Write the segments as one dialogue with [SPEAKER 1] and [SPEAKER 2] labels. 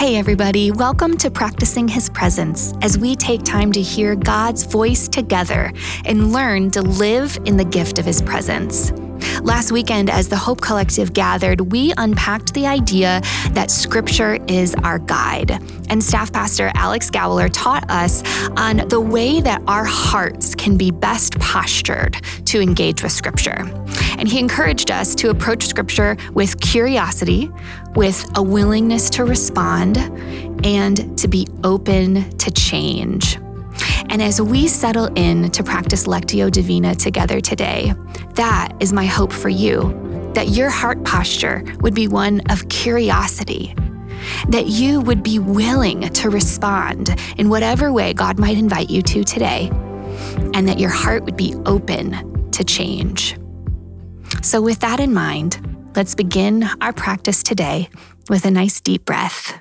[SPEAKER 1] Hey everybody, welcome to Practicing His Presence as we take time to hear God's voice together and learn to live in the gift of His presence. Last weekend, as the Hope Collective gathered, we unpacked the idea that Scripture is our guide. And staff pastor Alex Gowler taught us on the way that our hearts can be best postured to engage with Scripture. And he encouraged us to approach Scripture with curiosity, with a willingness to respond, and to be open to change. And as we settle in to practice Lectio Divina together today, that is my hope for you, that your heart posture would be one of curiosity, that you would be willing to respond in whatever way God might invite you to today, and that your heart would be open to change. So with that in mind, let's begin our practice today with a nice deep breath.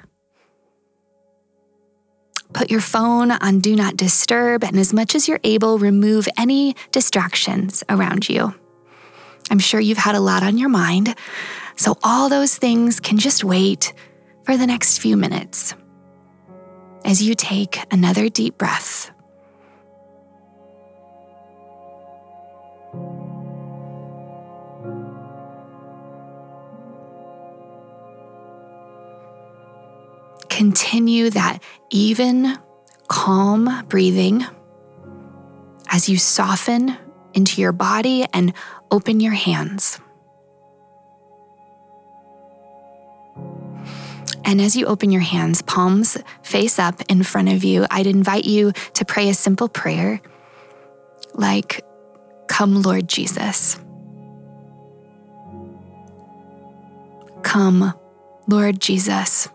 [SPEAKER 1] Put your phone on Do Not Disturb, and as much as you're able, remove any distractions around you. I'm sure you've had a lot on your mind, so all those things can just wait for the next few minutes as you take another deep breath. Continue that even, calm breathing as you soften into your body and open your hands. And as you open your hands, palms face up in front of you, I'd invite you to pray a simple prayer like, "Come, Lord Jesus. Come, Lord Jesus.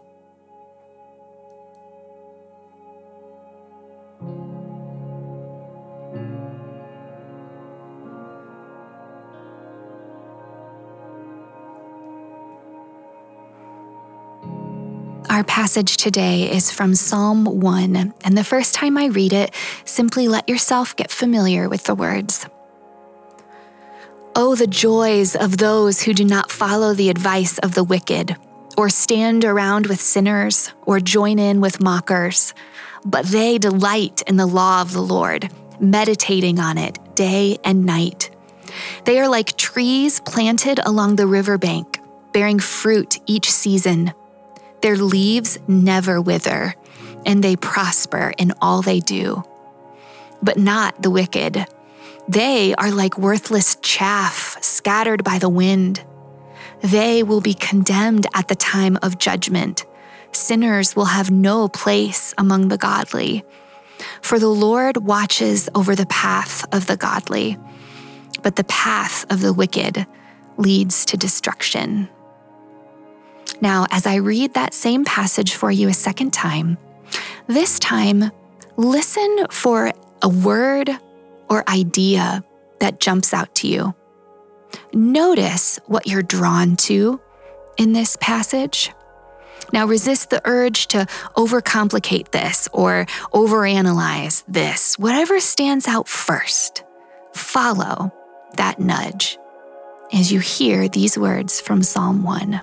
[SPEAKER 1] Our passage today is from Psalm 1, and the first time I read it, simply let yourself get familiar with the words. Oh, the joys of those who do not follow the advice of the wicked, or stand around with sinners, or join in with mockers, but they delight in the law of the Lord, meditating on it day and night. They are like trees planted along the riverbank, bearing fruit each season. Their leaves never wither, and they prosper in all they do. But not the wicked. They are like worthless chaff scattered by the wind. They will be condemned at the time of judgment. Sinners will have no place among the godly. For the Lord watches over the path of the godly, but the path of the wicked leads to destruction. Now, as I read that same passage for you a second time, this time, listen for a word or idea that jumps out to you. Notice what you're drawn to in this passage. Now, resist the urge to overcomplicate this or overanalyze this. Whatever stands out first, follow that nudge as you hear these words from Psalm 1.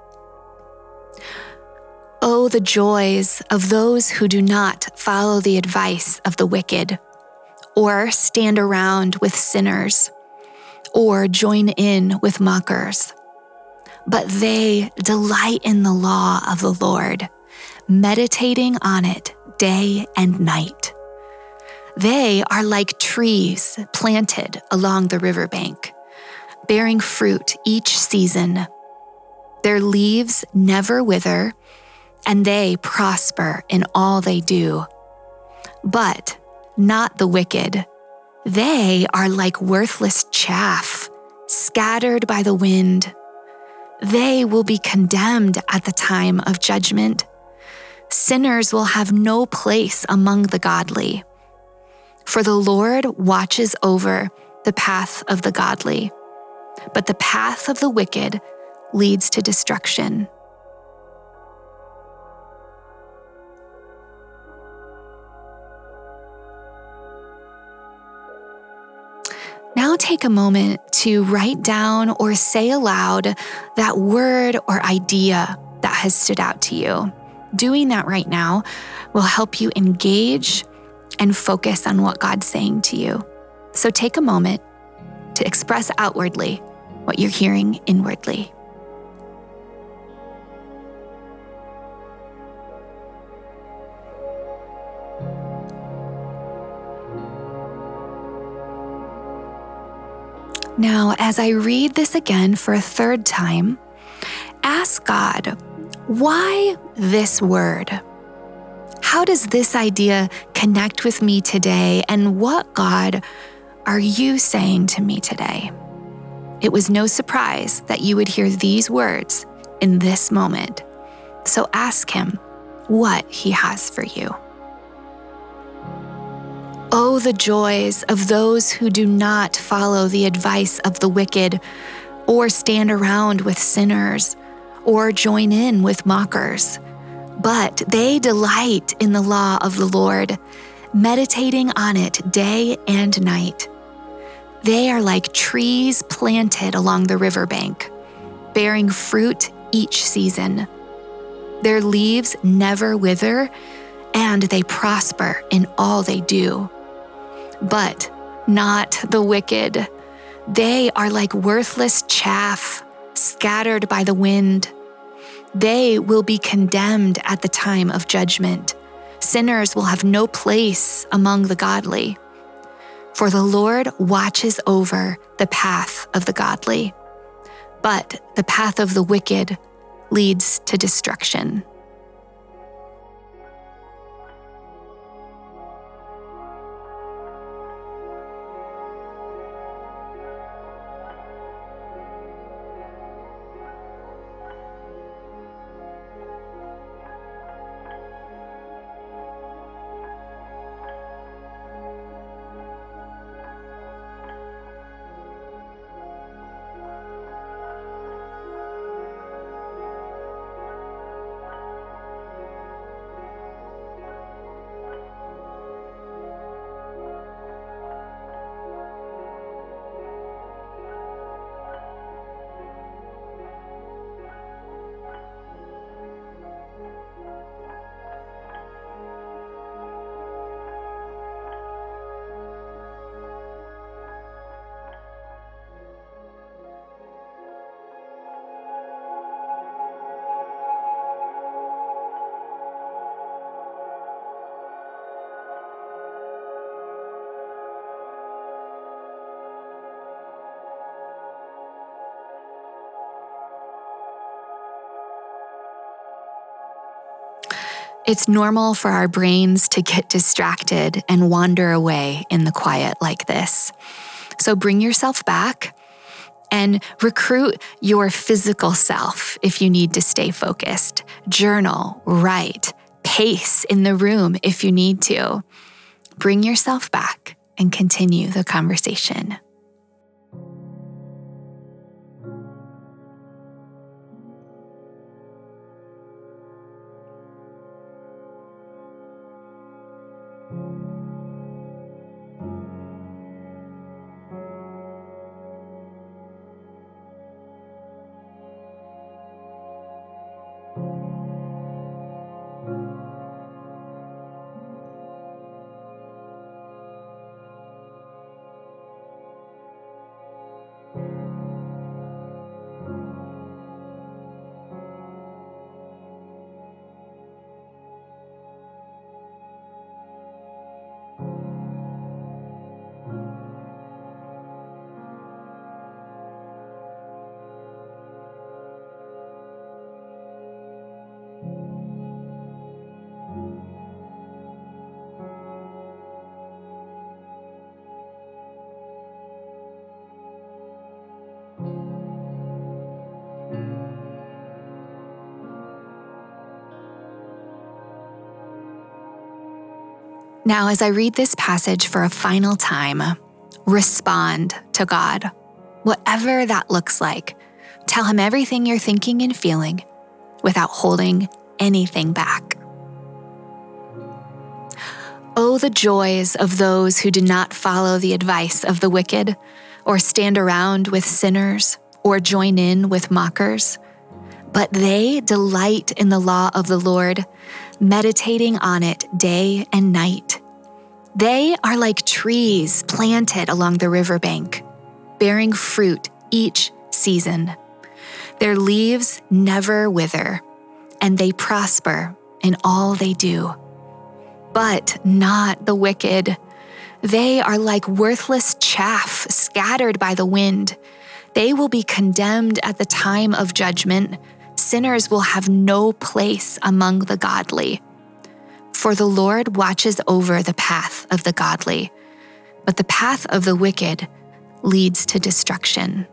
[SPEAKER 1] Oh, the joys of those who do not follow the advice of the wicked, or stand around with sinners, or join in with mockers. But they delight in the law of the Lord, meditating on it day and night. They are like trees planted along the riverbank, bearing fruit each season. Their leaves never wither, and they prosper in all they do. But not the wicked. They are like worthless chaff, scattered by the wind. They will be condemned at the time of judgment. Sinners will have no place among the godly. For the Lord watches over the path of the godly, but the path of the wicked leads to destruction. Now take a moment to write down or say aloud that word or idea that has stood out to you. Doing that right now will help you engage and focus on what God's saying to you. So take a moment to express outwardly what you're hearing inwardly. Now, as I read this again for a third time, ask God, why this word? How does this idea connect with me today? And what, God, are you saying to me today? It was no surprise that you would hear these words in this moment. So ask him what he has for you. Oh, the joys of those who do not follow the advice of the wicked, or stand around with sinners, or join in with mockers. But they delight in the law of the Lord, meditating on it day and night. They are like trees planted along the riverbank, bearing fruit each season. Their leaves never wither, and they prosper in all they do. But not the wicked. They are like worthless chaff, scattered by the wind. They will be condemned at the time of judgment. Sinners will have no place among the godly. For the Lord watches over the path of the godly, but the path of the wicked leads to destruction. It's normal for our brains to get distracted and wander away in the quiet like this. So bring yourself back and recruit your physical self if you need to stay focused. Journal, write, pace in the room if you need to. Bring yourself back and continue the conversation. Now, as I read this passage for a final time, respond to God, whatever that looks like. Tell him everything you're thinking and feeling without holding anything back. Oh, the joys of those who do not follow the advice of the wicked, or stand around with sinners, or join in with mockers. But they delight in the law of the Lord, meditating on it day and night. They are like trees planted along the riverbank, bearing fruit each season. Their leaves never wither, and they prosper in all they do. But not the wicked. They are like worthless chaff scattered by the wind. They will be condemned at the time of judgment. Sinners will have no place among the godly. For the Lord watches over the path of the godly, but the path of the wicked leads to destruction.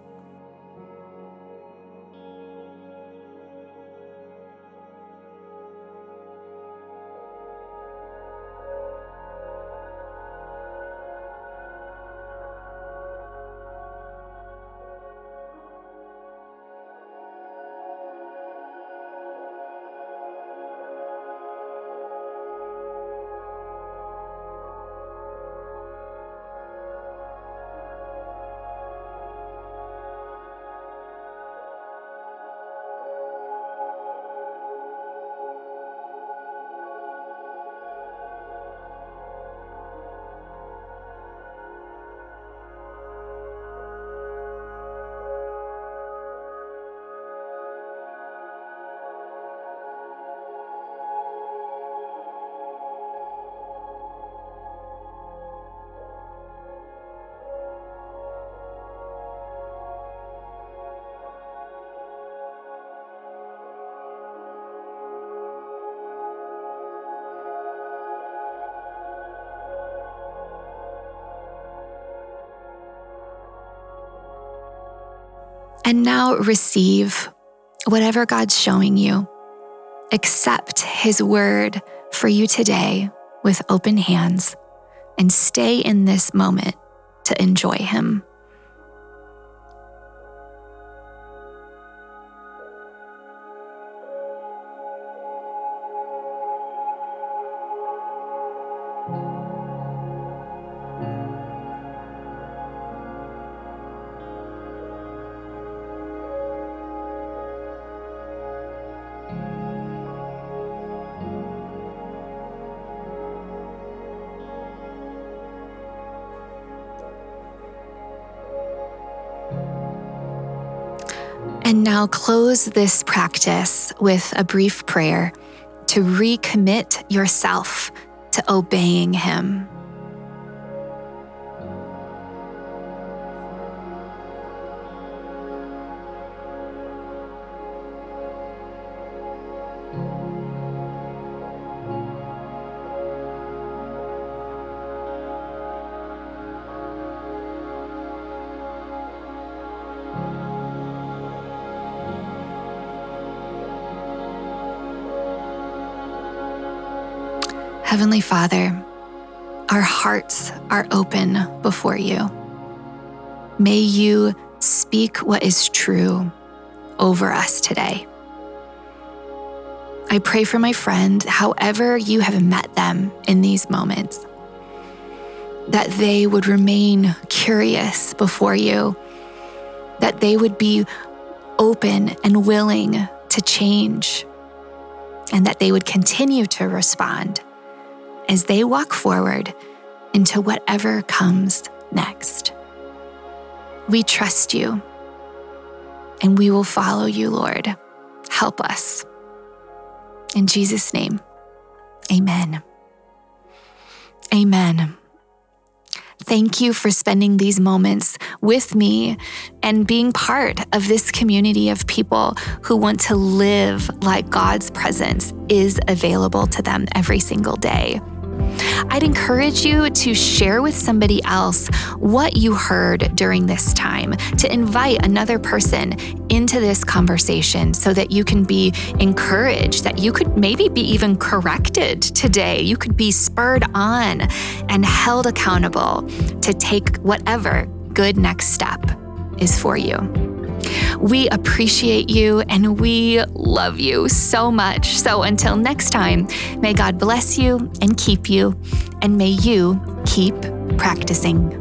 [SPEAKER 1] And now receive whatever God's showing you. Accept His word for you today with open hands and stay in this moment to enjoy Him. And now close this practice with a brief prayer to recommit yourself to obeying Him. Heavenly Father, our hearts are open before you. May you speak what is true over us today. I pray for my friend, however you have met them in these moments, that they would remain curious before you, that they would be open and willing to change, and that they would continue to respond as they walk forward into whatever comes next. We trust you, and we will follow you, Lord. Help us. In Jesus' name, amen. Amen. Thank you for spending these moments with me and being part of this community of people who want to live like God's presence is available to them every single day. I'd encourage you to share with somebody else what you heard during this time, to invite another person into this conversation so that you can be encouraged, that you could maybe be even corrected today. You could be spurred on and held accountable to take whatever good next step is for you. We appreciate you and we love you so much. So until next time, may God bless you and keep you, and may you keep practicing.